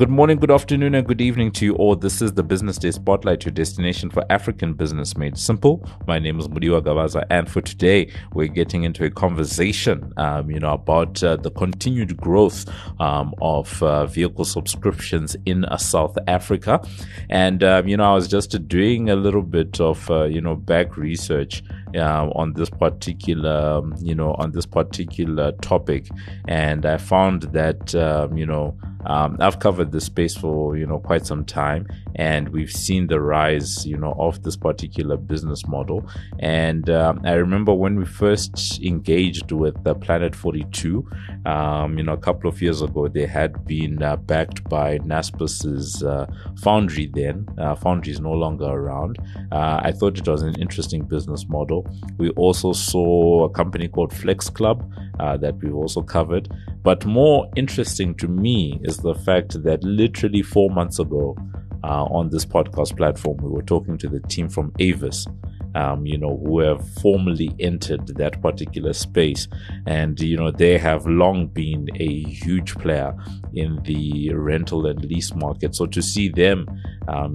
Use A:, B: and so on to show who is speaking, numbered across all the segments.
A: Good morning, good afternoon, and good evening to you all. This is the Business Day Spotlight, your destination for African business made simple. My name is Mudiwa Gavaza, and for today, we're getting into a conversation, about the continued growth of vehicle subscriptions in South Africa. And I was just doing a little bit of back research on this particular topic, and I found that I've covered this space for quite some time, and we've seen the rise of this particular business model. And I remember when we first engaged with the Planet 42 a couple of years ago, they had been backed by Naspers' Foundry. Then Foundry is no longer around. I thought it was an interesting business model. We also saw a company called Flex Club that we've also covered. But more interesting to me is the fact that literally 4 months ago on this podcast platform, we were talking to the team from Avis, who have formally entered that particular space. And, they have long been a huge player in the rental and lease market. So to see them I'm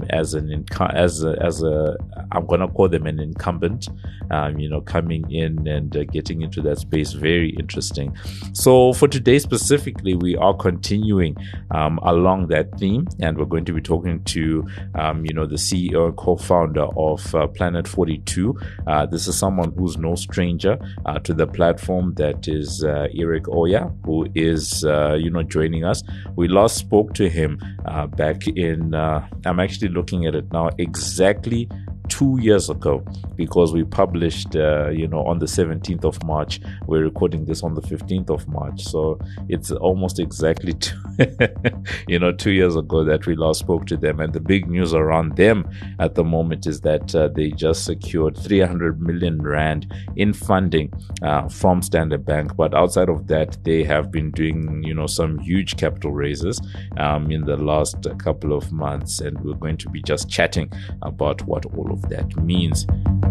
A: going to call them an incumbent, coming in and getting into that space, very interesting. So for today specifically, we are continuing along that theme, and we're going to be talking to, the CEO and co-founder of Planet 42. This is someone who's no stranger to the platform. That is Eric Oya, who is, joining us. We last spoke to him back in, I'm actually looking at it now, exactly 2 years ago, because we published, on the 17th of March. We're recording this on the 15th of March. So it's almost exactly 2 years ago that we last spoke to them. And the big news around them at the moment is that they just secured 300 million Rand in funding from Standard Bank. But outside of that, they have been doing, some huge capital raises in the last couple of months. And we're going to be just chatting about what all of that means.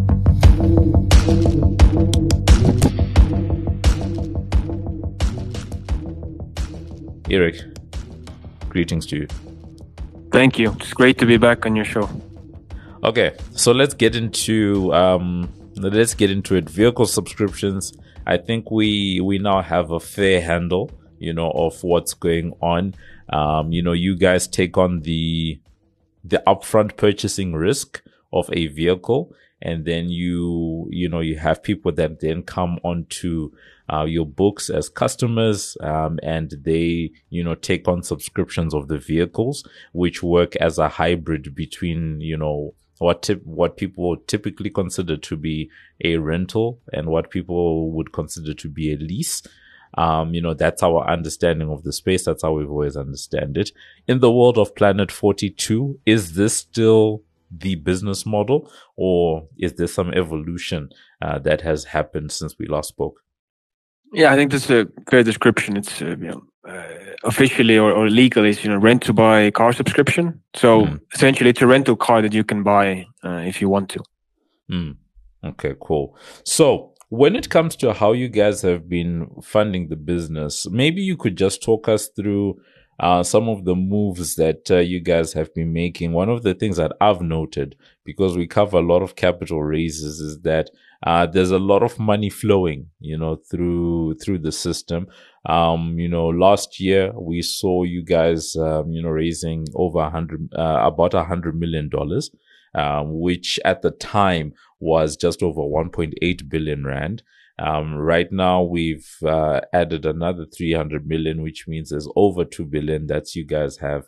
A: Eric, greetings to you.
B: Thank you. It's great to be back on your show.
A: Okay, so let's get into it. Vehicle subscriptions. I think we now have a fair handle, of what's going on. You guys take on the upfront purchasing risk of a vehicle, and then you have people that then come onto your books as customers, and they take on subscriptions of the vehicles, which work as a hybrid between what people typically consider to be a rental and what people would consider to be a lease. That's our understanding of the space. That's how we've always understand it. In the world of Planet 42, is this still the business model, or is there some evolution that has happened since we last spoke?
B: Yeah, I think that's a fair description. It's officially or legally, it's rent to buy car subscription. So essentially, it's a rental car that you can buy if you want to.
A: Okay, cool. So when it comes to how you guys have been funding the business, maybe you could just talk us through some of the moves that you guys have been making. One of the things that I've noted, because we cover a lot of capital raises, is that there's a lot of money flowing, through the system. Last year we saw you guys, raising over about $100 million, which at the time was just over 1.8 billion Rand. Right now we've added another 300 million, which means there's over 2 billion that you guys have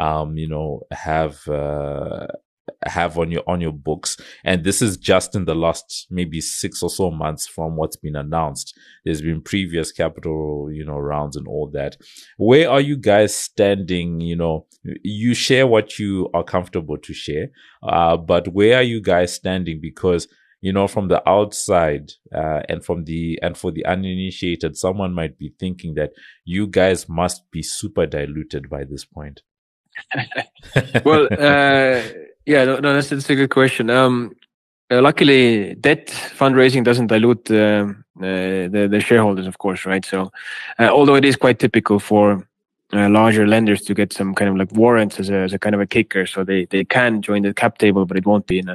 A: on your books. And this is just in the last maybe 6 or so months from what's been announced. There's been previous capital, rounds and all that. Where are you guys standing? You share what you are comfortable to share, but where are you guys standing? Because from the outside, and for the uninitiated, someone might be thinking that you guys must be super diluted by this point.
B: Well, that's a good question. Luckily, debt fundraising doesn't dilute the shareholders, of course, right? So, although it is quite typical for larger lenders to get some kind of like warrants as a kind of a kicker, so they can join the cap table, but it won't be in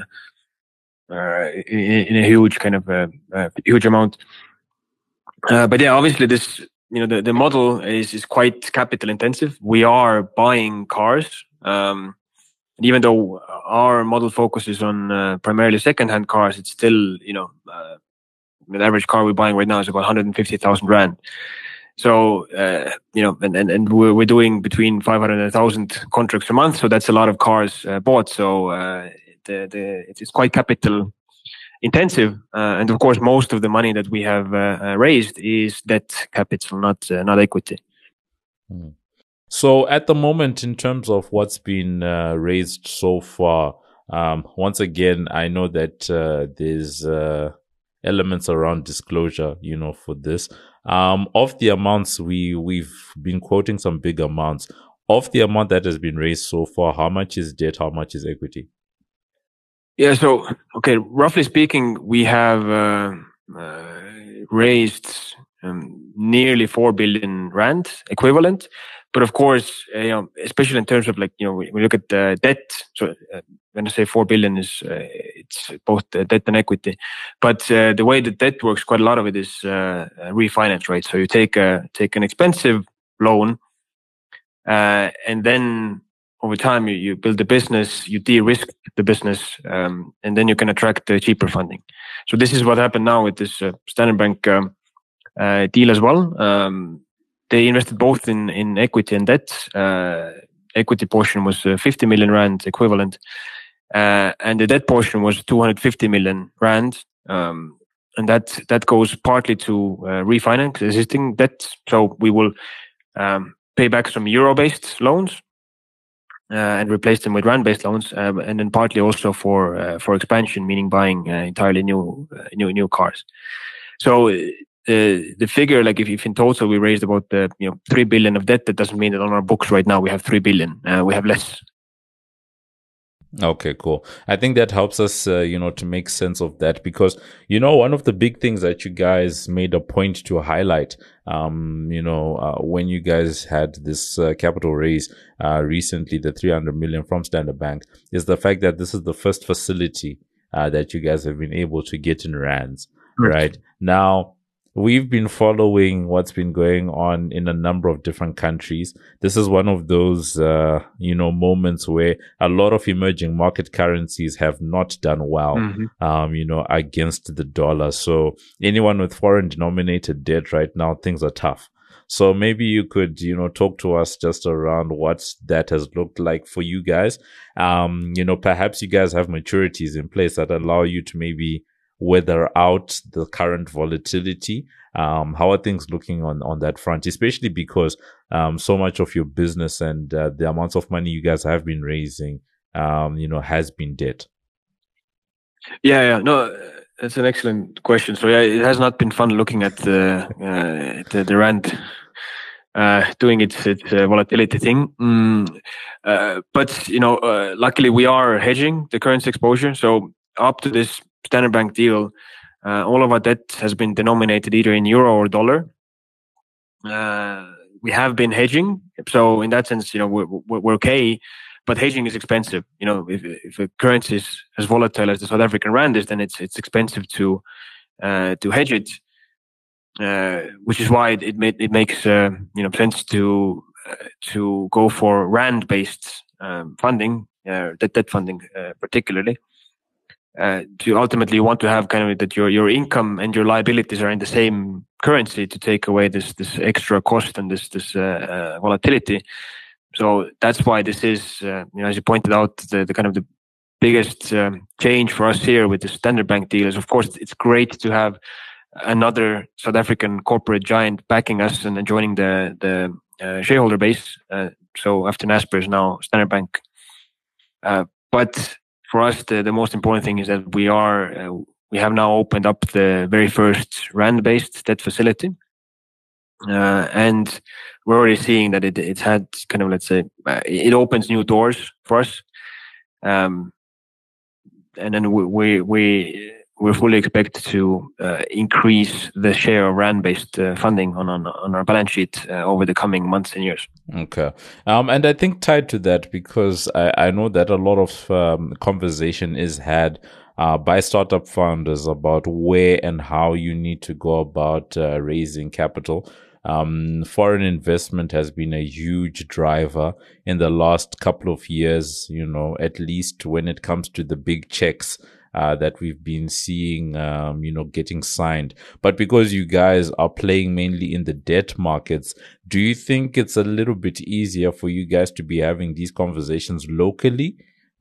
B: a huge kind of huge amount. But yeah, obviously this, the model is quite capital intensive. We are buying cars, even though our model focuses on primarily second-hand cars, it's still, the average car we're buying right now is about 150,000 rand. So, and we're doing between 500 and 1,000 contracts a month. So that's a lot of cars bought. So it's quite capital intensive. And of course, most of the money that we have raised is debt capital, not equity.
A: So at the moment, in terms of what's been raised so far, once again, I know that there's elements around disclosure, for this. Of the amounts, we've been quoting some big amounts. Of the amount that has been raised so far, how much is debt, how much is equity?
B: Yeah, so, okay, roughly speaking, we have raised nearly 4 billion rand equivalent. But of course, especially in terms of we look at the debt. So when I say 4 billion it's both debt and equity. But the way the debt works, quite a lot of it is refinance, right? So you take an expensive loan, and then over time you build the business, you de-risk the business, and then you can attract cheaper funding. So this is what happened now with this Standard Bank deal as well. They invested both in equity and debt. Equity portion was 50 million rand equivalent, and the debt portion was 250 million rand. And that goes partly to refinance existing debt. So we will pay back some euro-based loans and replace them with rand-based loans, and then partly also for expansion, meaning buying entirely new cars. So the figure, if in total we raised about 3 billion of debt, that doesn't mean that on our books right now we have 3 billion. We have less.
A: Okay, cool. I think that helps us, to make sense of that, because, one of the big things that you guys made a point to highlight, when you guys had this capital raise recently, the 300 million from Standard Bank, is the fact that this is the first facility that you guys have been able to get in rands, right? Now, we've been following what's been going on in a number of different countries. This is one of those, moments where a lot of emerging market currencies have not done well, against the dollar. So anyone with foreign denominated debt right now, things are tough. So maybe you could, talk to us just around what that has looked like for you guys. Perhaps you guys have maturities in place that allow you to maybe weather out the current volatility. How are things looking on that front, especially because so much of your business and the amounts of money you guys have been raising, has been debt?
B: Yeah. No, that's an excellent question. So yeah, it has not been fun looking at the rand doing its volatility thing. But luckily we are hedging the currency exposure. So up to this Standard Bank deal, all of our debt has been denominated either in euro or dollar. We have been hedging, so in that sense, we're okay. But hedging is expensive. If a currency is as volatile as the South African rand is, then it's expensive to hedge it. Which is why it makes sense to go for rand-based funding, debt funding particularly. To ultimately want to have kind of that your income and your liabilities are in the same currency to take away this extra cost and this volatility. So that's why this is, as you pointed out, the kind of the biggest change for us here with the Standard Bank deal is, of course, it's great to have another South African corporate giant backing us and joining the shareholder base. So after Naspers, now Standard Bank. But for us, the most important thing is that we have now opened up the very first rand-based debt facility, and we're already seeing that it's had kind of, let's say, it opens new doors for us, and then we we're fully expected to increase the share of rand-based funding on our balance sheet over the coming months and years.
A: Okay. And I think tied to that, because I know that a lot of conversation is had by startup founders about where and how you need to go about raising capital. Foreign investment has been a huge driver in the last couple of years, at least when it comes to the big checks that we've been seeing, getting signed. But because you guys are playing mainly in the debt markets, do you think it's a little bit easier for you guys to be having these conversations locally?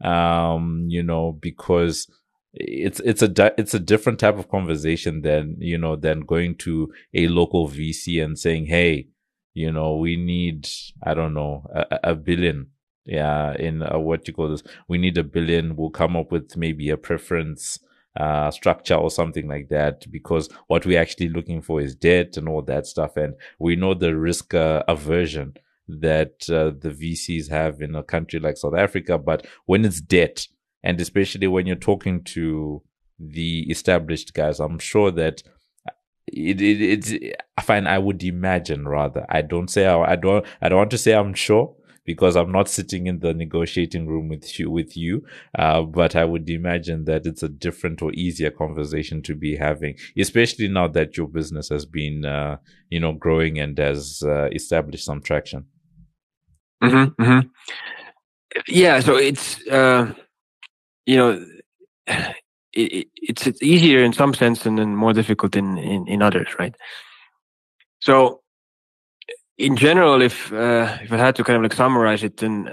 A: Because it's a different type of conversation than going to a local VC and saying, hey, we need, I don't know, a billion. Yeah, in what you call this, we need $1 billion. We'll come up with maybe a preference structure or something like that, because what we're actually looking for is debt and all that stuff. And we know the risk aversion that the VCs have in a country like South Africa. But when it's debt, and especially when you're talking to the established guys, I'm sure that it's fine. I would imagine, rather. I don't want to say I'm sure, because I'm not sitting in the negotiating room with you. But I would imagine that it's a different or easier conversation to be having, especially now that your business has been, growing and has established some traction.
B: Mm-hmm, mm-hmm. Yeah. So it's, it's easier in some sense and then more difficult in others, right? So in general, if I had to kind of like summarize it, then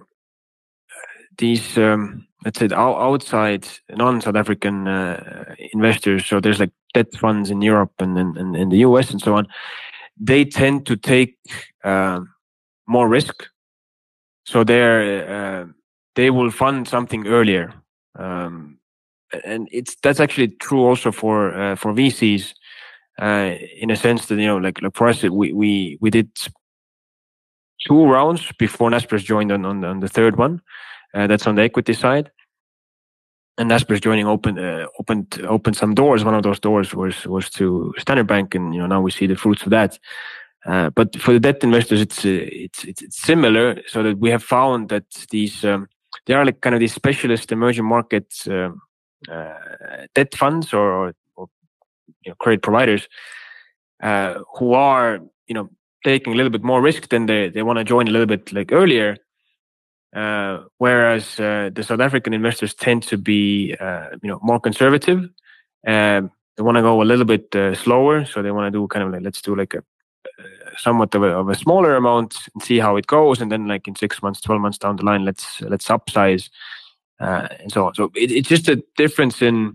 B: these let's say outside non-South African investors, so there's like debt funds in Europe and in the US and so on, they tend to take more risk, so they will fund something earlier, and that's actually true also for VCs. In a sense that, like for us, we did 2 rounds before Naspers joined on the third one. That's on the equity side, and Naspers joining opened some doors. One of those doors was to Standard Bank, and now we see the fruits of that. But for the debt investors, it's similar, so that we have found that these they are like kind of these specialist emerging markets debt funds or credit providers who are taking a little bit more risk, than they want to join a little bit like earlier, whereas the South African investors tend to be more conservative. They want to go a little bit slower, so they want to do kind of like, let's do like a somewhat of a smaller amount and see how it goes, and then like in 6 months, 12 months down the line, let's upsize and so on. So it's just a difference in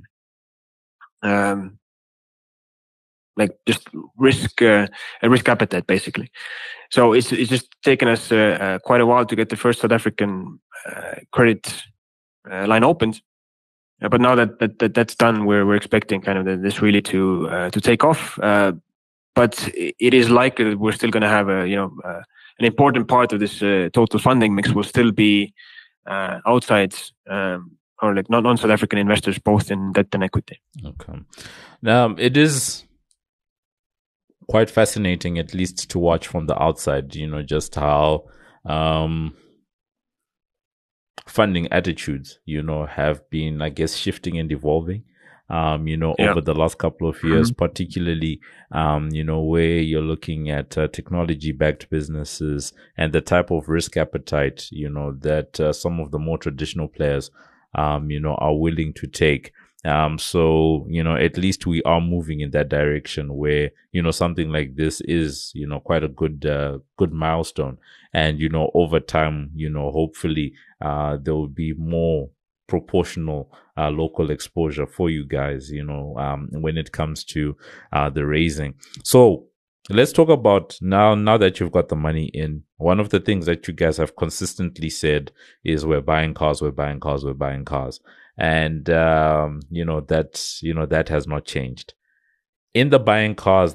B: like just risk appetite, basically. So it's just taken us quite a while to get the first South African credit line opened, but now that's done, we're expecting kind of this really to take off. But it is likely that we're still going to have an important part of this total funding mix will still be outside or like non-South African investors, both in debt and equity.
A: Okay. Now it is quite fascinating, at least to watch from the outside, just how funding attitudes, have been, I guess, shifting and evolving, over the last couple of years, particularly, where you're looking at technology-backed businesses and the type of risk appetite, that some of the more traditional players, are willing to take. So, at least we are moving in that direction where, something like this is, quite a good milestone. And, over time, hopefully, there will be more proportional, local exposure for you guys, when it comes to, the raising. So let's talk about now that you've got the money in. One of the things that you guys have consistently said is we're buying cars. And, that has not changed. In the buying cars,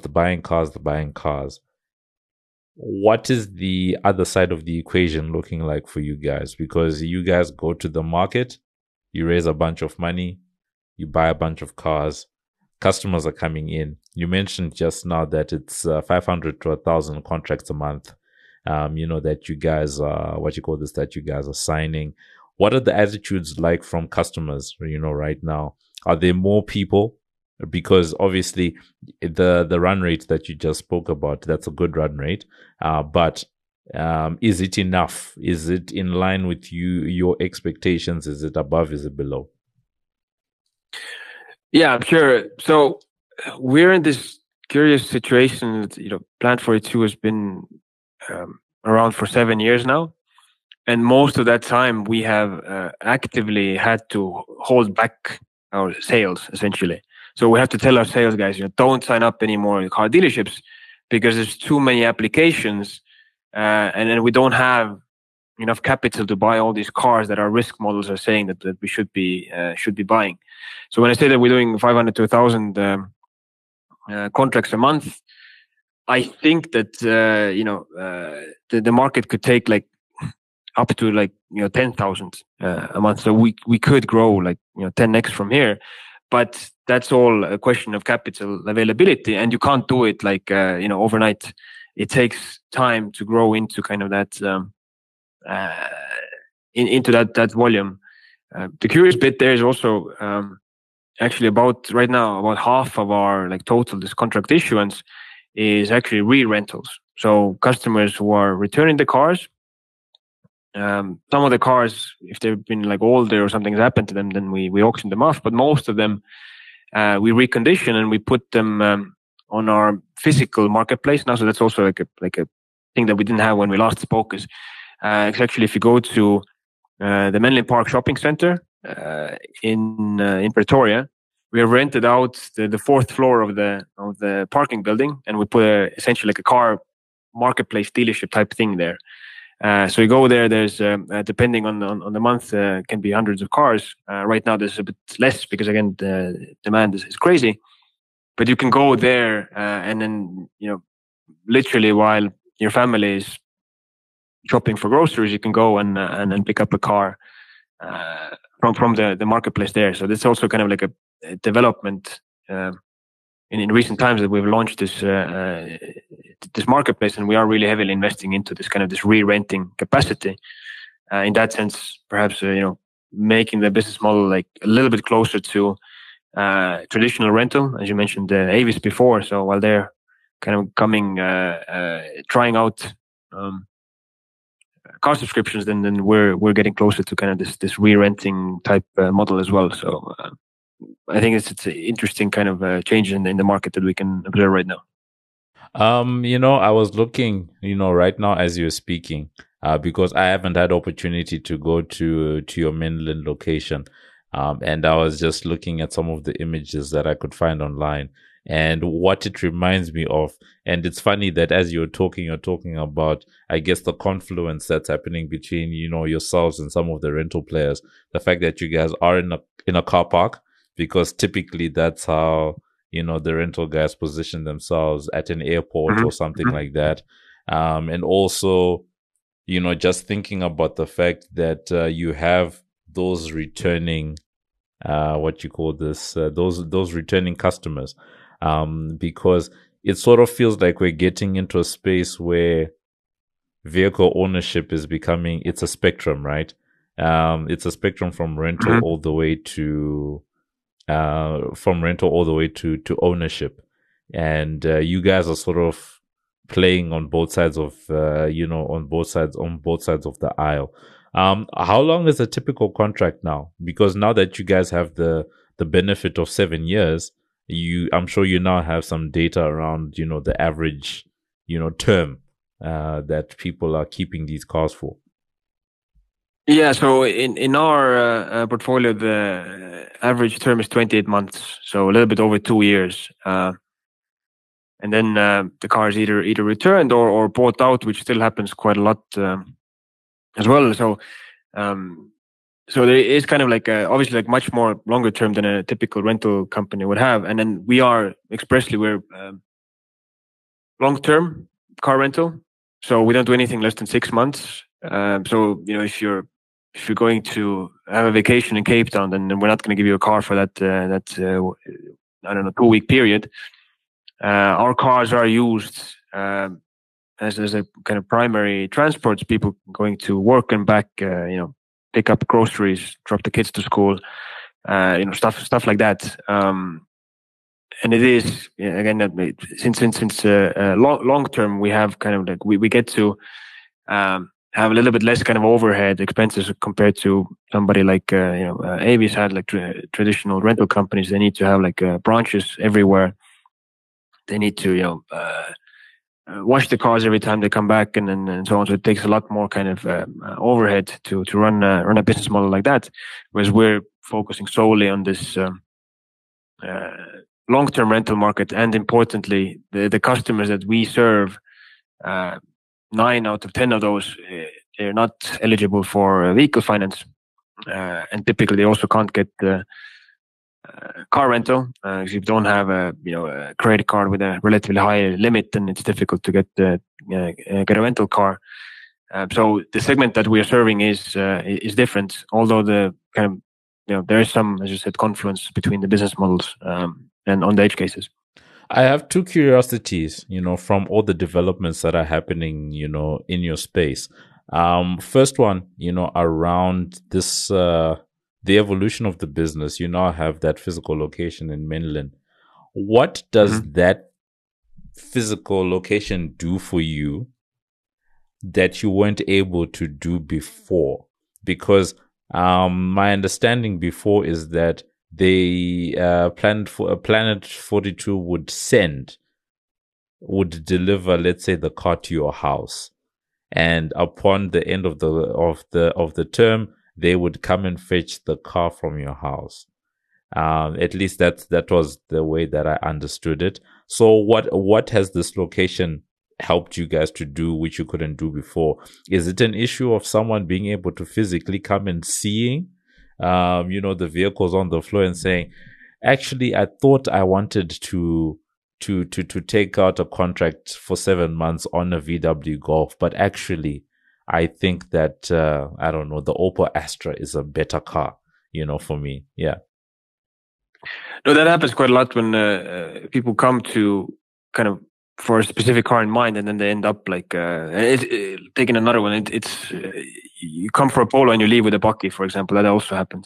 A: what is the other side of the equation looking like for you guys? Because you guys go to the market, you raise a bunch of money, you buy a bunch of cars, customers are coming in. You mentioned just now that it's 500 to 1,000 contracts a month. That you guys are, that you guys are signing. What are the attitudes like from customers, right now? Are there more people? Because obviously the run rate that you just spoke about, that's a good run rate. But is it enough? Is it in line with your expectations? Is it above? Is it below?
B: Yeah, I'm sure. So we're in this curious situation that, Plant 42 has been around for 7 years now. And most of that time we have actively had to hold back our sales, essentially. So we have to tell our sales guys, don't sign up anymore in car dealerships because there's too many applications. And then we don't have enough capital to buy all these cars that our risk models are saying that we should be buying. So when I say that we're doing 500 to 1,000 contracts a month, I think that the market could take like up to 10,000 a month. So we could grow 10x from here, but that's all a question of capital availability, and you can't do it overnight. It takes time to grow into kind of that into that volume. The curious bit there is also actually about right now about half of our total this contract issuance is actually re-rentals. So customers who are returning the cars. Some of the cars, if they've been older or something's happened to them, then we auction them off. But most of them we recondition and we put them on our physical marketplace now. So that's also like a thing that we didn't have when we last spoke. Is actually if you go to the Menlyn Park Shopping Center in Pretoria, we have rented out the fourth floor of the parking building, and we put essentially a car marketplace dealership type thing there. So you go there. There's depending on the month, can be hundreds of cars. Right now there's a bit less because again the demand is crazy. But you can go there and then literally while your family is shopping for groceries, you can go and pick up a car from the marketplace there. So that's also kind of like a development in recent times that we've launched this marketplace, and we are really heavily investing into this re-renting capacity. In that sense, perhaps making the business model a little bit closer to traditional rental, as you mentioned Avis before. So while they're kind of coming trying out car subscriptions, then we're getting closer to kind of this re-renting type model as well. So I think it's an interesting kind of change in the market that we can observe right now.
A: I was looking, right now as you're speaking, because I haven't had opportunity to go to your Menlyn location. And I was just looking at some of the images that I could find online and what it reminds me of. And it's funny that as you're talking about, I guess, the confluence that's happening between, yourselves and some of the rental players. The fact that you guys are in a car park, because typically that's how, the rental guys position themselves at an airport or something like that. And also, just thinking about the fact that you have those returning, those returning customers, because it sort of feels like we're getting into a space where vehicle ownership is becoming, it's a spectrum, right? It's a spectrum from rental all the way to ownership, and you guys are sort of playing on both sides of on both sides of the aisle. How long is a typical contract now? Because now that you guys have the benefit of 7 years, I'm sure you now have some data around the average term that people are keeping these cars for.
B: Yeah, so in our portfolio, the average term is 28 months, so a little bit over 2 years. And then the car is either returned or bought out, which still happens quite a lot as well. So so there is kind of obviously much more longer term than a typical rental company would have. And then we're long term car rental, so we don't do anything less than 6 months. So if you're if you're going to have a vacation in Cape Town, then we're not going to give you a car for that I don't know, 2-week period. Our cars are used as a kind of primary transport. People going to work and back, pick up groceries, drop the kids to school, stuff like that. And it is, again, since long term, we have kind of like we get to have a little bit less kind of overhead expenses compared to somebody like Avis had, like traditional rental companies. They need to have like branches everywhere. They need to wash the cars every time they come back, and so on. So it takes a lot more kind of overhead to run a business model like that. Whereas we're focusing solely on this long-term rental market, and importantly, the customers that we serve. 9 out of 10 of those, they're not eligible for vehicle finance, and typically they also can't get car rental. If you don't have a credit card with a relatively high limit, then it's difficult to get a rental car. So the segment that we are serving is different, although the kind of there is some, as you said, confluence between the business models and on the edge cases.
A: I have two curiosities, from all the developments that are happening, in your space. First one, around this, the evolution of the business. You now have that physical location in Menlyn. What does that physical location do for you that you weren't able to do before? Because my understanding before is that they Planet 42 would deliver, let's say, the car to your house, and upon the end of the term, they would come and fetch the car from your house. At least that was the way that I understood it. So what has this location helped you guys to do which you couldn't do before? Is it an issue of someone being able to physically come and seeing the vehicles on the floor and saying, actually, I thought I wanted to take out a contract for 7 months on a VW Golf, but actually I think that I don't know, the Opel Astra is a better car, for me. Yeah.
B: No, that happens quite a lot when people come to kind of for a specific car in mind, and then they end up like taking another one. It's you come for a Polo and you leave with a Bucky, for example. That also happens.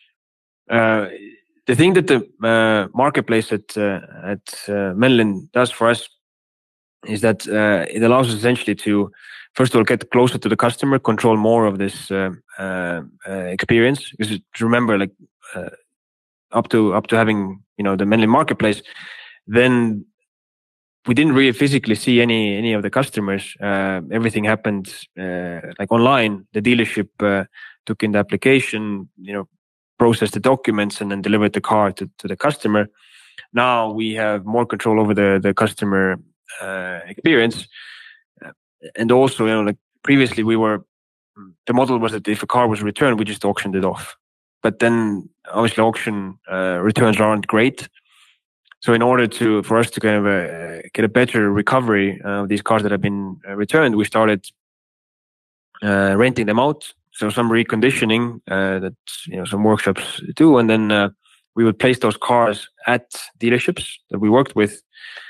B: The thing that the marketplace at Menlyn does for us is that it allows us essentially to, first of all, get closer to the customer, control more of this experience. Because remember, like up to having the Menlyn marketplace, then we didn't really physically see any of the customers. Everything happened like online. The dealership took in the application, processed the documents, and then delivered the car to the customer. Now we have more control over the customer experience, and also, like previously, the model was that if a car was returned, we just auctioned it off. But then, obviously, auction returns aren't great. So in order for us to kind of get a better recovery of these cars that have been returned, we started renting them out. So some reconditioning that some workshops do, and then we would place those cars at dealerships that we worked with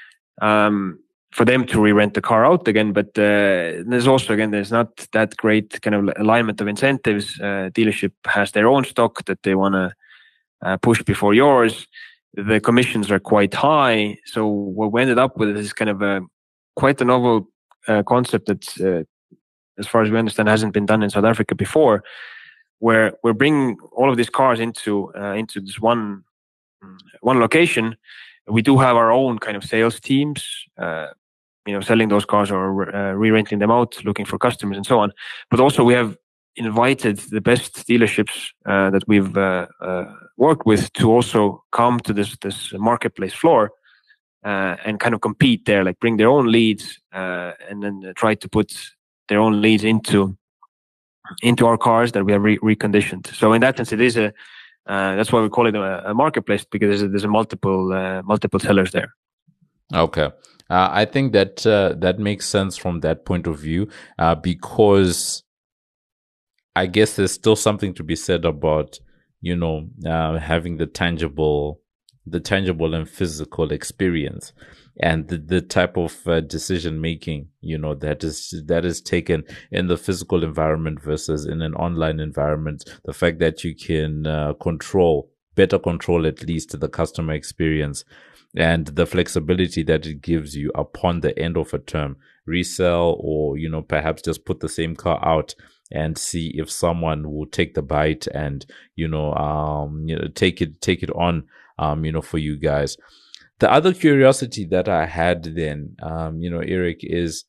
B: for them to re-rent the car out again. But there's also, again, there's not that great kind of alignment of incentives. Dealership has their own stock that they want to push before yours. The commissions are quite high. So what we ended up with is kind of quite a novel concept that's, as far as we understand, hasn't been done in South Africa before, where we're bringing all of these cars into this one location. We do have our own kind of sales teams, selling those cars or re-renting them out, looking for customers and so on. But also we have invited the best dealerships that we've worked with to also come to this marketplace floor and kind of compete there, like bring their own leads and then try to put their own leads into our cars that we have reconditioned. So in that sense, it is that's why we call it a marketplace, because there's a multiple sellers there.
A: Okay. I think that that makes sense from that point of view, because I guess there's still something to be said about, having the tangible and physical experience, and the type of decision making, that is taken in the physical environment versus in an online environment. The fact that you can better control at least the customer experience, and the flexibility that it gives you upon the end of a term, resell, or perhaps just put the same car out and see if someone will take the bite and take it on, for you guys. The other curiosity that I had then, Eric, is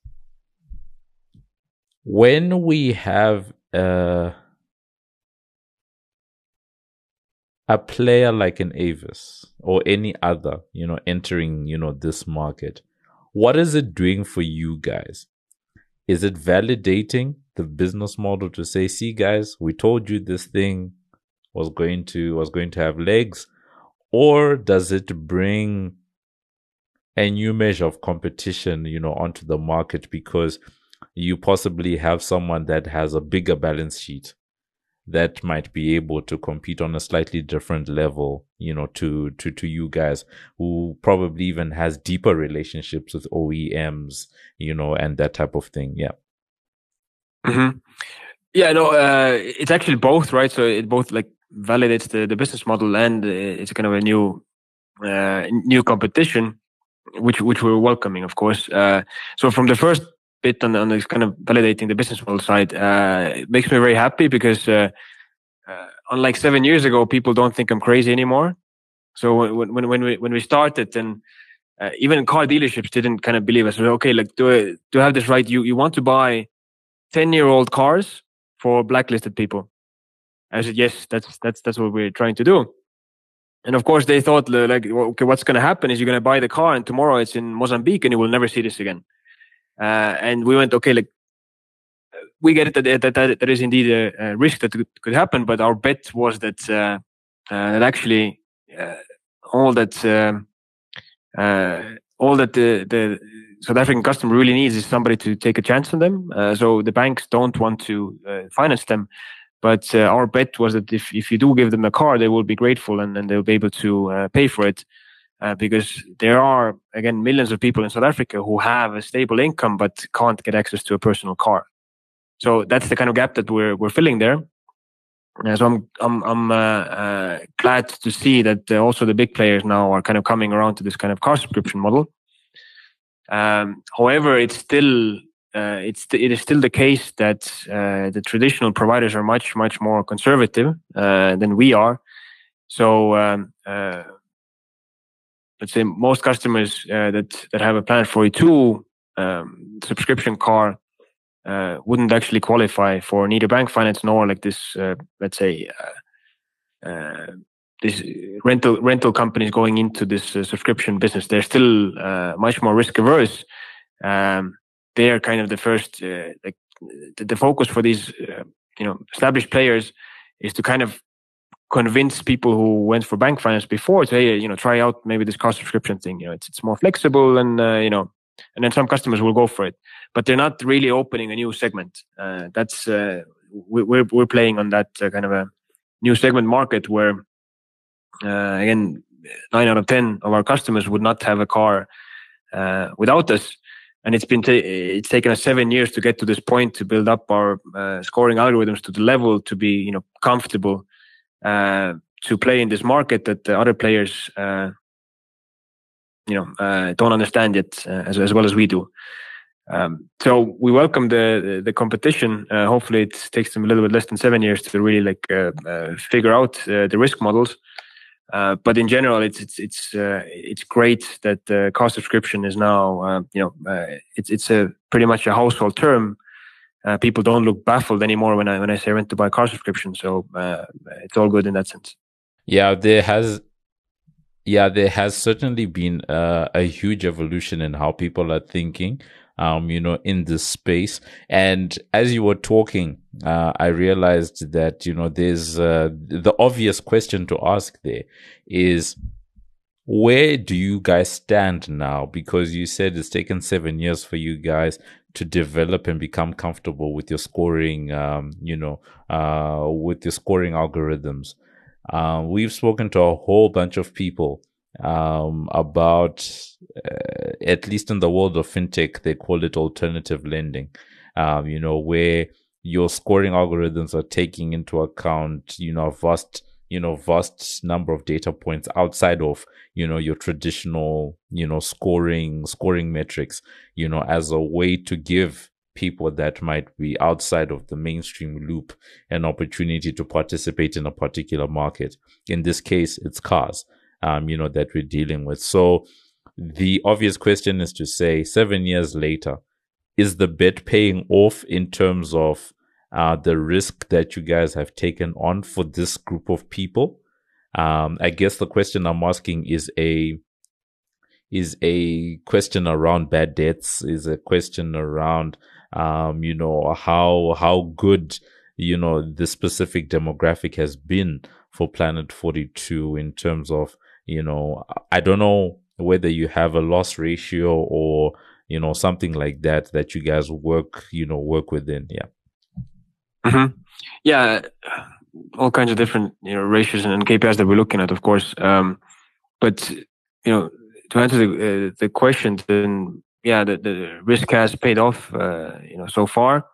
A: when we have a player like an Avis or any other, entering, this market, what is it doing for you guys? Is it validating the business model to say, see guys, we told you this thing was going to have legs? Or does it bring a new measure of competition, onto the market, because you possibly have someone that has a bigger balance sheet that might be able to compete on a slightly different level, to you guys, who probably even has deeper relationships with OEMs, and that type of thing. Yeah.
B: Mm-hmm. Yeah, no, it's actually both, right? So it both like validates the business model, and it's kind of a new competition, which we're welcoming, of course. So from the first bit on this kind of validating the business model side, it makes me very happy, because unlike 7 years ago, people don't think I'm crazy anymore. So when we started, then even car dealerships didn't kind of believe us. So, okay, like do I have this right? You want to buy 10-year-old cars for blacklisted people? I said, yes, that's what we're trying to do. And of course, they thought, like, okay, what's going to happen is you're going to buy the car and tomorrow it's in Mozambique and you will never see this again. And we went, okay, like, we get it that there is indeed a risk that could happen, but our bet was that that actually all that the South African customer really needs is somebody to take a chance on them. So the banks don't want to finance them. But our bet was that if you do give them a car, they will be grateful, and they'll be able to pay for it, because there are, again, millions of people in South Africa who have a stable income but can't get access to a personal car. So that's the kind of gap that we're filling there. So I'm glad to see that also the big players now are kind of coming around to this kind of car subscription model. However, it is still the case that the traditional providers are much more conservative than we are. So let's say most customers that have a Planet 42 subscription car wouldn't actually qualify for neither bank finance nor like this, let's say, this rental companies going into this subscription business. They're still much more risk averse. They are kind of the first, like the focus for these, established players is to kind of convince people who went for bank finance before to, hey, try out maybe this car subscription thing. It's more flexible, and and then some customers will go for it, but they're not really opening a new segment. That's we're playing on that kind of a new segment market where, again, 9 out of 10 of our customers would not have a car without us. And it's taken us 7 years to get to this point, to build up our scoring algorithms to the level to be, comfortable to play in this market that the other players, don't understand yet as well as we do. So we welcome the competition. Hopefully, it takes them a little bit less than 7 years to really figure out the risk models. But in general, it's great that car subscription is now, it's a pretty much a household term. People don't look baffled anymore when I say rent to buy car subscription. So it's all good in that sense.
A: Yeah, there has certainly been a huge evolution in how people are thinking, in this space. And as you were talking, I realized that, there's the obvious question to ask there is, where do you guys stand now? Because you said it's taken 7 years for you guys to develop and become comfortable with your scoring, with your scoring algorithms. We've spoken to a whole bunch of people about, at least in the world of fintech, they call it alternative lending, where your scoring algorithms are taking into account, vast number of data points outside of, your traditional, scoring metrics, as a way to give people that might be outside of the mainstream loop an opportunity to participate in a particular market. In this case, it's cars, that we're dealing with. So the obvious question is to say, 7 years later, is the bet paying off in terms of the risk that you guys have taken on for this group of people? I guess the question I'm asking is a question around bad debts, is a question around, how good, the specific demographic has been for Planet 42 in terms of, I don't know whether you have a loss ratio or, something like that you guys work within. Yeah.
B: Mm-hmm. Yeah. All kinds of different, ratios and KPIs that we're looking at, of course. But, to answer the question, then, yeah, the risk has paid off, so far.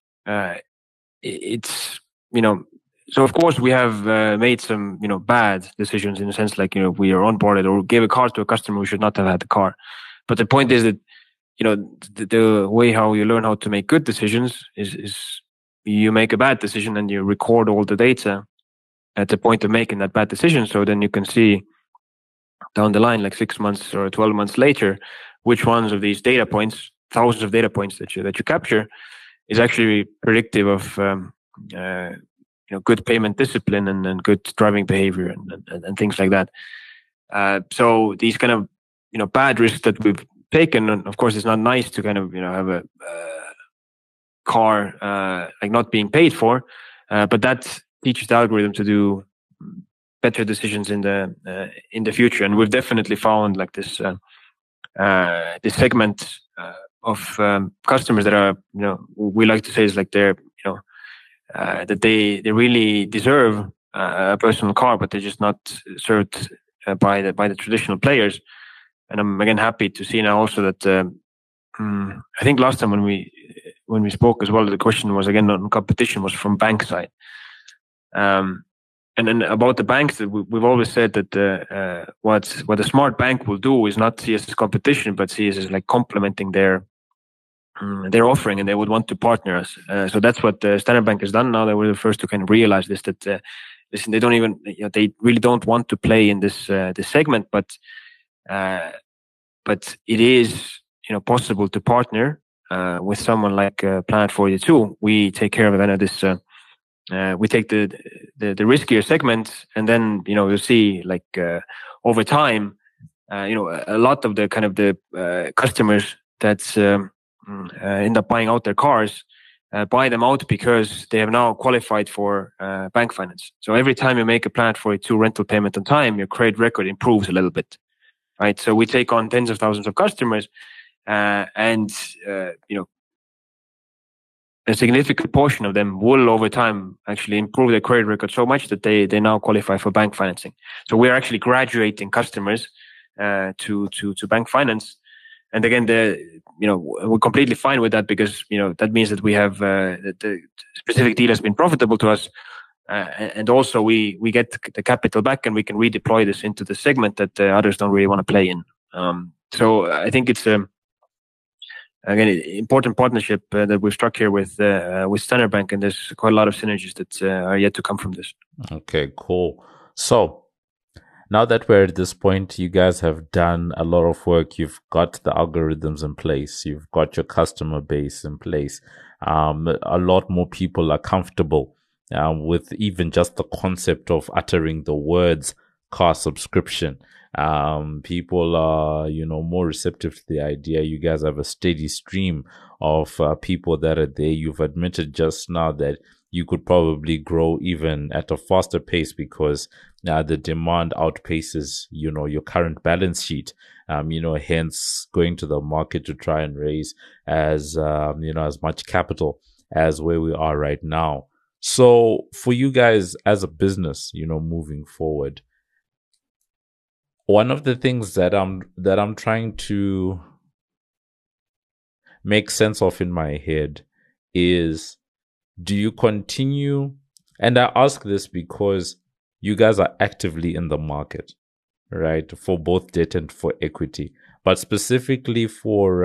B: It's, so of course we have made some, bad decisions in a sense, like, we are onboarded or gave a car to a customer who should not have had the car. But the point is that, the way how you learn how to make good decisions is you make a bad decision and you record all the data at the point of making that bad decision. So then you can see down the line, like 6 months or 12 months later, which ones of these data points, thousands of data points that you capture, is actually predictive of good payment discipline and good driving behavior and things like that. So these kind of bad risks that we've taken, and of course it's not nice to kind of have a car like not being paid for, but that teaches the algorithm to do better decisions in the future. And we've definitely found like this segment of customers that are, we like to say is like they're, that they really deserve a personal car, but they're just not served by the traditional players. And I'm again happy to see now also that I think last time when we spoke as well, the question was again on competition was from bank side. And then about the banks, we've always said that what a smart bank will do is not see us as competition, but see us as like complementing their offering, and they would want to partner us. So that's what Standard Bank has done now. They were the first to kind of realize this, that listen, they don't even, they really don't want to play in this segment, but it is, possible to partner with someone like Planet 42. We take care of this. We take the riskier segment, and then you'll see like over time, a lot of the kind of the customers that's end up buying out their cars, buy them out because they have now qualified for bank finance. So every time you make a Planet 42 rental payment on time, your credit record improves a little bit, right? So we take on tens of thousands of customers, and a significant portion of them will over time actually improve their credit record so much that they now qualify for bank financing. So we're actually graduating customers to bank finance. And again, we're completely fine with that because, that means that we have the specific deal has been profitable to us. And also we get the capital back and we can redeploy this into the segment that others don't really want to play in. So I think it's again, important partnership that we've struck here with Standard Bank, and there's quite a lot of synergies that are yet to come from this.
A: Okay, cool. So now that we're at this point, you guys have done a lot of work. You've got the algorithms in place. You've got your customer base in place. A lot more people are comfortable with even just the concept of uttering the words car subscription. People are, more receptive to the idea. You guys have a steady stream of people that are there. You've admitted just now that you could probably grow even at a faster pace because the demand outpaces, your current balance sheet. hence going to the market to try and raise as much capital as where we are right now. So for you guys as a business, moving forward, one of the things that I'm trying to make sense of in my head is, do you continue? And I ask this because you guys are actively in the market, right? For both debt and for equity, but specifically for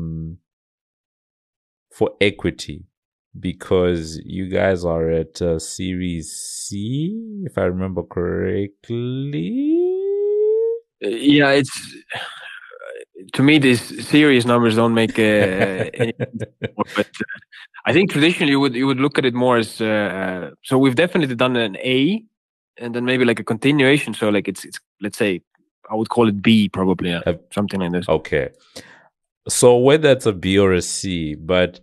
A: equity, because you guys are at Series C, if I remember correctly.
B: Yeah, it's to me these series numbers don't make any but I think traditionally you would look at it more as so we've definitely done an A and then maybe like a continuation. So like it's let's say I would call it B probably, something like this.
A: Okay, so whether it's a B or a C, but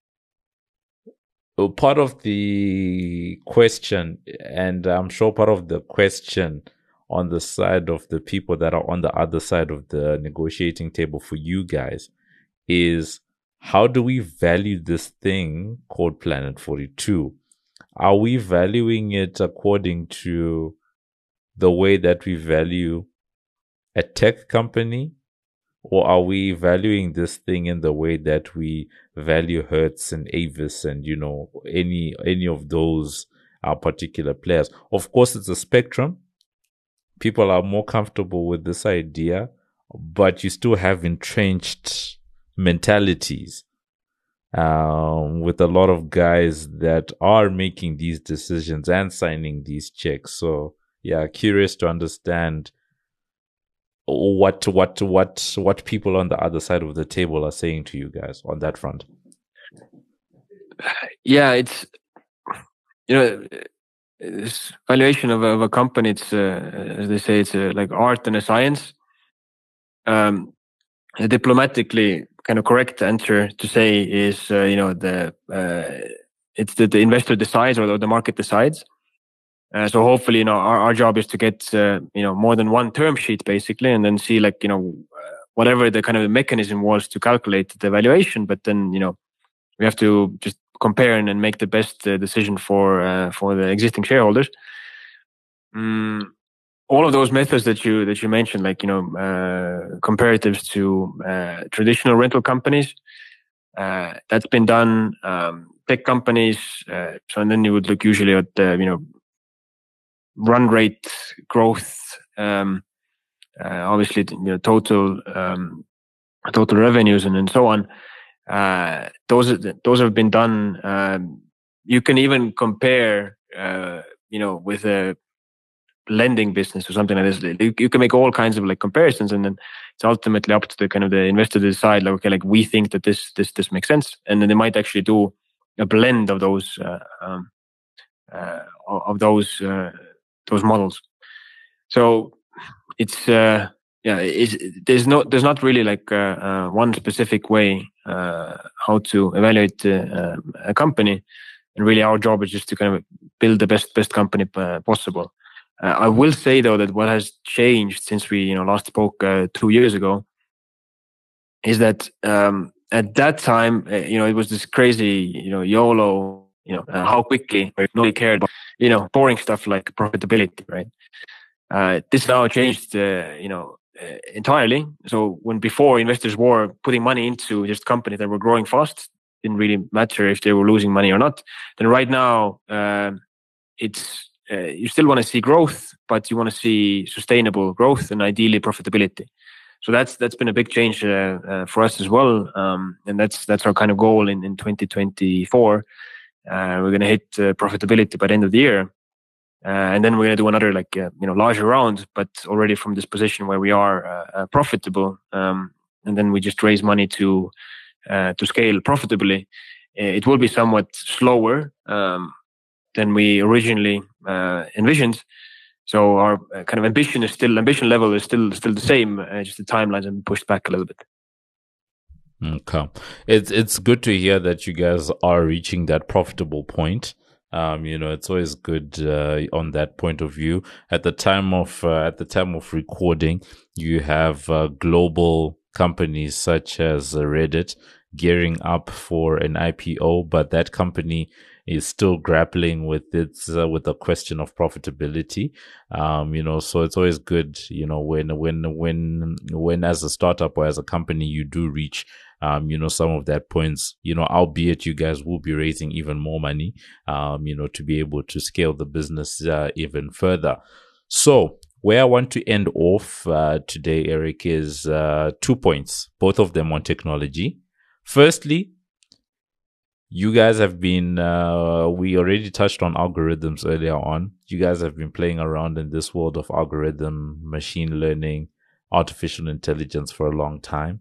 A: part of the question, and I'm sure part of the question on the side of the people that are on the other side of the negotiating table for you guys, is how do we value this thing called Planet 42? Are we valuing it according to the way that we value a tech company? Or are we valuing this thing in the way that we value Hertz and Avis and, any of those particular players? Of course, it's a spectrum. People are more comfortable with this idea, but you still have entrenched mentalities with a lot of guys that are making these decisions and signing these checks. So, yeah, curious to understand what people on the other side of the table are saying to you guys on that front.
B: Yeah, it's this valuation of a company, it's as they say, it's like art and a science. A diplomatically kind of correct answer to say is it's that the investor decides or the market decides. So hopefully, our job is to get more than one term sheet basically, and then see whatever the kind of mechanism was to calculate the valuation. But then we have to just compare and make the best decision for the existing shareholders. All of those methods that you mentioned, like comparatives to traditional rental companies, that's been done. Tech companies, so and then you would look usually at run rate growth, obviously total revenues and so on. Those have been done. You can even compare with a lending business or something like this. You can make all kinds of comparisons, and then it's ultimately up to the kind of the investor to decide we think that this makes sense, and then they might actually do a blend of those models. So it's there's not really one specific way how to evaluate a company, and really our job is just to kind of build the best company possible. I will say though that what has changed since we last spoke 2 years ago is that at that time it was this crazy YOLO, how quickly nobody cared about boring stuff like profitability, right? This now changed entirely. So when before investors were putting money into just companies that were growing fast, didn't really matter if they were losing money or not, then right now it's you still want to see growth, but you want to see sustainable growth and ideally profitability. So that's been a big change for us as well, and that's our kind of goal in 2024. We're going to hit profitability by the end of the year, and then we're going to do another larger round, but already from this position where we are profitable, and then we just raise money to scale profitably. It will be somewhat slower than we originally envisioned. So our kind of ambition level is still the same. Just the timelines have been pushed back a little bit.
A: Okay, it's good to hear that you guys are reaching that profitable point. It's always good on that point of view. At the time of recording, you have global companies such as Reddit gearing up for an IPO, but that company is still grappling with with the question of profitability. So it's always good, when as a startup or as a company you do reach some of that points, albeit you guys will be raising even more money, to be able to scale the business even further. So where I want to end off today, Eric, is 2 points, both of them on technology. Firstly, you guys have been, we already touched on algorithms earlier on. You guys have been playing around in this world of algorithm, machine learning, artificial intelligence for a long time.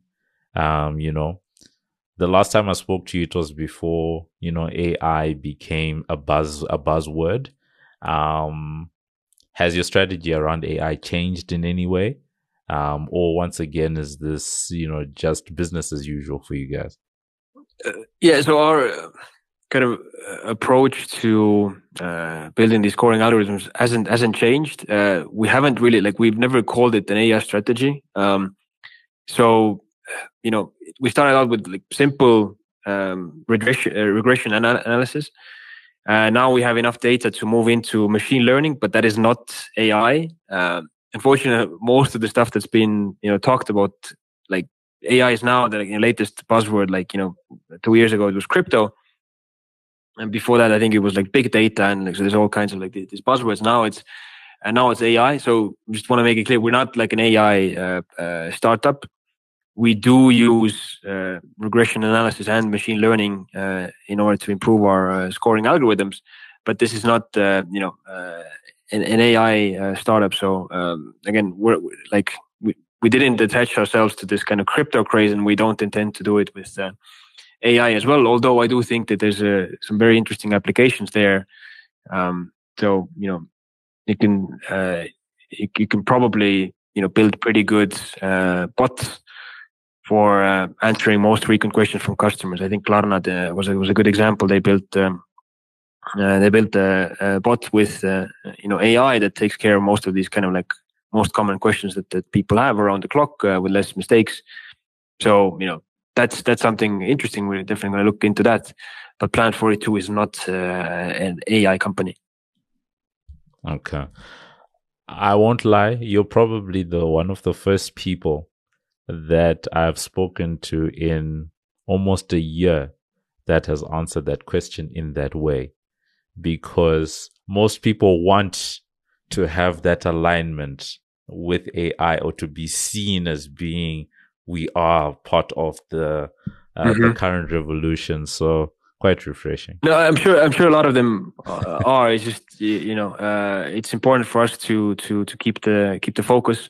A: The last time I spoke to you, it was before, AI became a buzzword. Has your strategy around AI changed in any way? Or once again, is this, just business as usual for you guys?
B: Yeah, so our kind of approach to building these scoring algorithms hasn't changed. We haven't really, we've never called it an AI strategy. So, we started out with simple regression analysis. Now we have enough data to move into machine learning, but that is not AI. Unfortunately, most of the stuff that's been talked about, like AI is now the latest buzzword. 2 years ago it was crypto, and before that I think it was big data, and so there's all kinds of these buzzwords. Now it's AI. So just want to make it clear, we're not like an AI startup. We do use regression analysis and machine learning in order to improve our scoring algorithms, but this is not an AI startup. So again, we didn't attach ourselves to this kind of crypto craze, and we don't intend to do it with AI as well. Although I do think that there's some very interesting applications there. So you can probably build pretty good bots for answering most frequent questions from customers. I think Klarna was a good example. They built a bot with AI that takes care of most of these kind of most common questions that people have around the clock with less mistakes. So that's something interesting. We're definitely going to look into that. But Planet 42 is not an AI company.
A: Okay, I won't lie. You're probably one of the first people that I've spoken to in almost a year that has answered that question in that way, because most people want to have that alignment with AI, or to be seen as being, we are part of the current revolution. So quite refreshing.
B: No, I'm sure a lot of them are. It's just it's important for us to keep the focus.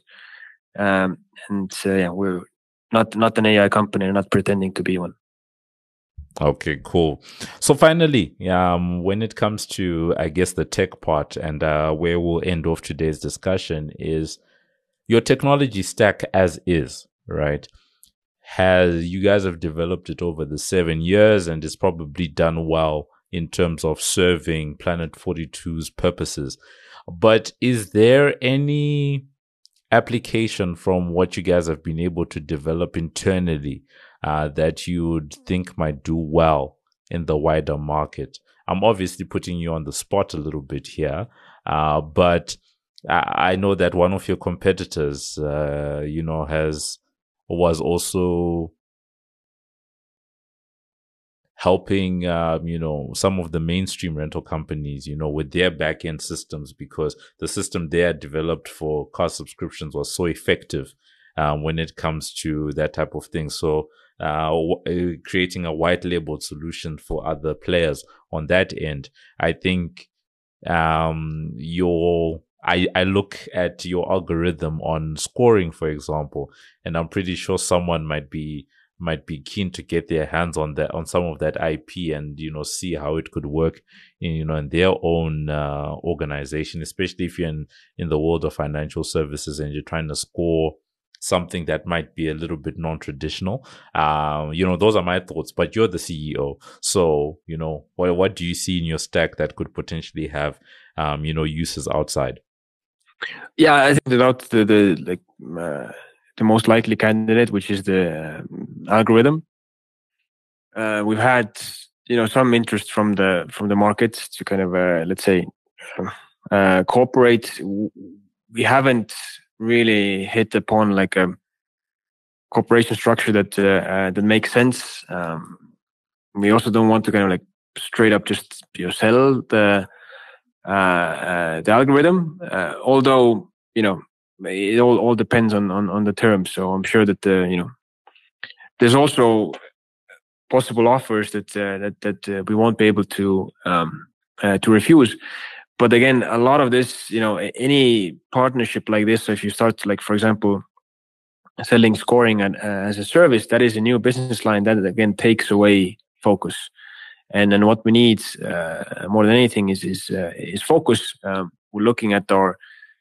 B: We're not an AI company. We're not pretending to be one.
A: Okay, cool. So finally, when it comes to, I guess, the tech part, and where we'll end off today's discussion, is your technology stack as is, right? You guys have developed it over the 7 years, and it's probably done well in terms of serving Planet 42's purposes. But is there any application from what you guys have been able to develop internally that you would think might do well in the wider market? I'm obviously putting you on the spot a little bit here, but I know that one of your competitors, was also helping, some of the mainstream rental companies, with their back-end systems, because the system they had developed for car subscriptions was so effective when it comes to that type of thing. So creating a white labeled solution for other players on that end, I think I look at your algorithm on scoring, for example, and I'm pretty sure someone might be keen to get their hands on some of that IP, and see how it could work in their own organization, especially if you're in the world of financial services and you're trying to score something that might be a little bit non-traditional. Those are my thoughts, but you're the CEO. So, what do you see in your stack that could potentially have, uses outside?
B: Yeah, I think without the most likely candidate, which is the algorithm, we've had some interest from the markets to kind of let's say cooperate. We haven't really hit upon like a cooperation structure that makes sense. We also don't want to kind of like straight up just sell the algorithm, although it all depends on the terms. So I'm sure that there's also possible offers that we won't be able to refuse. But again, a lot of this, any partnership like this, so if you start like, for example, selling scoring as a service, that is a new business line that again takes away focus. And then what we need more than anything is focus. We're looking at our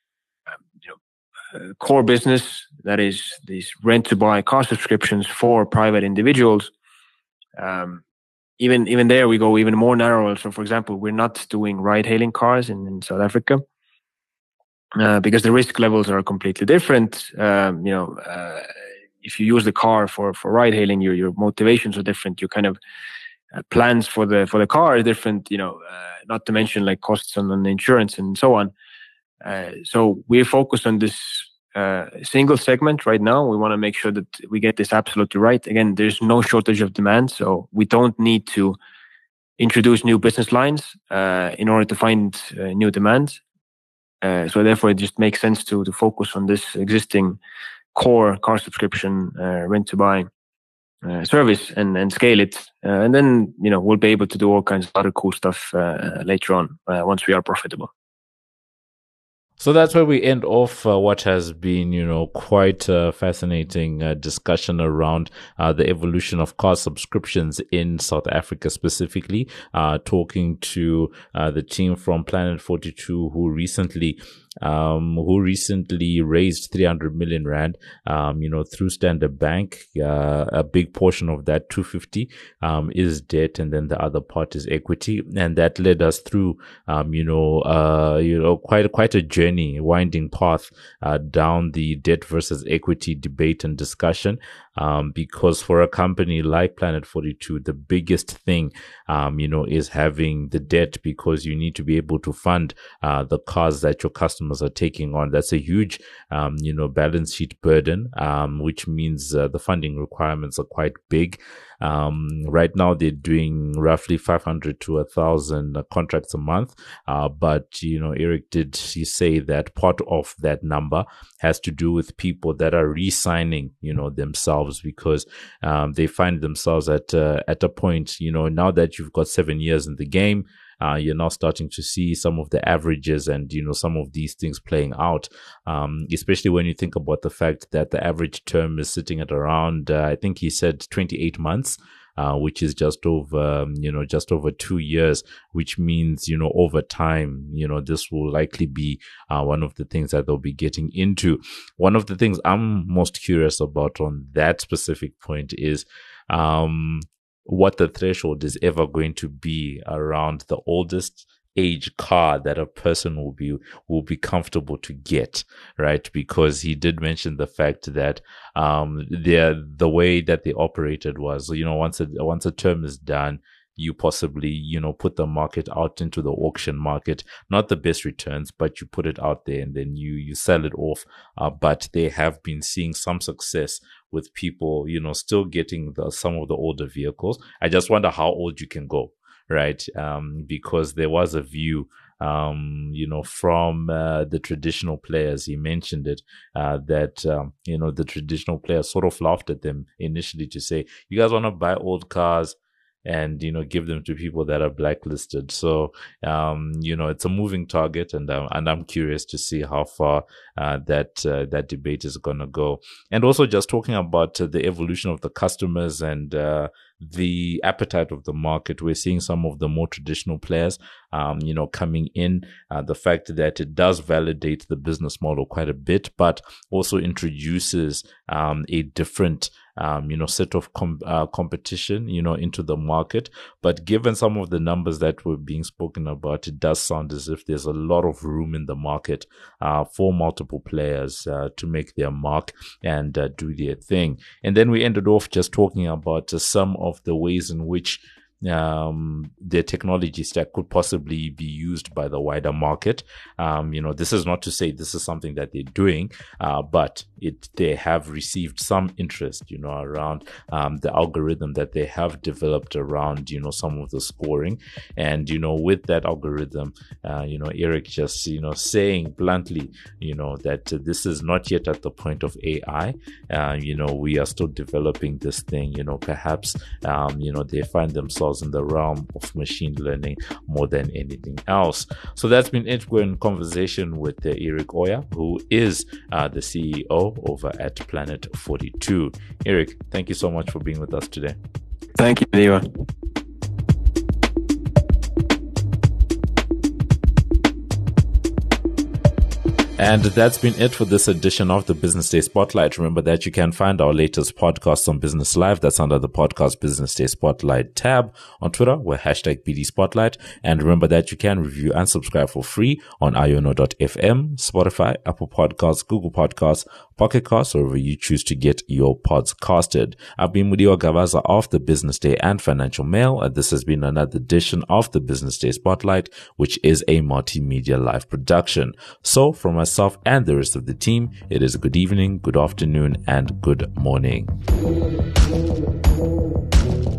B: core business, that is these rent to buy car subscriptions for private individuals. Even there we go even more narrow. So for example, we're not doing ride hailing cars in South Africa because the risk levels are completely different. If you use the car for ride hailing, your motivations are different. Your kind of plans for the car are different. Not to mention like costs on the insurance and so on. So we're focused on this single segment right now. We want to make sure that we get this absolutely right. Again, there's no shortage of demand, so we don't need to introduce new business lines in order to find new demand. So therefore, it just makes sense to focus on this existing core car subscription rent to buy service and scale it, and then we'll be able to do all kinds of other cool stuff later on once we are profitable.
A: So that's where we end off what has been, quite a fascinating discussion around the evolution of car subscriptions in South Africa specifically, talking to the team from Planet 42 who recently raised 300 million rand, through Standard Bank. A big portion of that 250 is debt, and then the other part is equity, and that led us through quite a journey, winding path down the debt versus equity debate and discussion. Because for a company like Planet 42, the biggest thing, is having the debt, because you need to be able to fund the cars that your customers are taking on. That's a huge, balance sheet burden, which means the funding requirements are quite big. Right now they're doing roughly 500 to 1,000 contracts a month. But, Eric did say that part of that number has to do with people that are re-signing, themselves, because they find themselves at a point, now that you've got 7 years in the game, you're now starting to see some of the averages and, some of these things playing out, especially when you think about the fact that the average term is sitting at around, I think he said 28 months, which is just over 2 years, which means, over time, this will likely be one of the things that they'll be getting into. One of the things I'm most curious about on that specific point is, what the threshold is ever going to be around the oldest age car that a person will be comfortable to get, right? Because he did mention the fact that the way that they operated was, once a term is done, you possibly, put the market out into the auction market, not the best returns, but you put it out there and then you sell it off. But they have been seeing some success with people, still getting some of the older vehicles. I just wonder how old you can go, right? Because there was a view, from the traditional players, he mentioned it, that, the traditional players sort of laughed at them initially to say, you guys want to buy old cars and, give them to people that are blacklisted. So, it's a moving target, and I'm curious to see how far, that debate is going to go. And also just talking about the evolution of the customers and, the appetite of the market. We're seeing some of the more traditional players, coming in. The fact that it does validate the business model quite a bit, but also introduces a different set of competition, into the market. But given some of the numbers that were being spoken about, it does sound as if there's a lot of room in the market for multiple players to make their mark and do their thing. And then we ended off just talking about some of the ways in which their technology stack could possibly be used by the wider market. This is not to say this is something that they're doing, but they have received some interest, around the algorithm that they have developed around, some of the scoring. And, with that algorithm, Eric just, saying bluntly, that this is not yet at the point of AI. We are still developing this thing, perhaps, they find themselves in the realm of machine learning more than anything else. So that's been it. We're in conversation with Eric Oya, who is the CEO over at Planet 42. Eric, thank you so much for being with us today.
B: Thank you, Diva.
A: And that's been it for this edition of the Business Day Spotlight. Remember that you can find our latest podcast on Business Live. That's under the podcast Business Day Spotlight tab. On Twitter, we're #BD Spotlight. And remember that you can review and subscribe for free on iono.fm, Spotify, Apple Podcasts, Google Podcasts, Pocket Casts, or wherever you choose to get your pods casted. I've been Mudiwa Gavaza of the Business Day and Financial Mail. And this has been another edition of the Business Day Spotlight, which is a multimedia live production. So from myself and the rest of the team, it is a good evening, good afternoon, and good morning.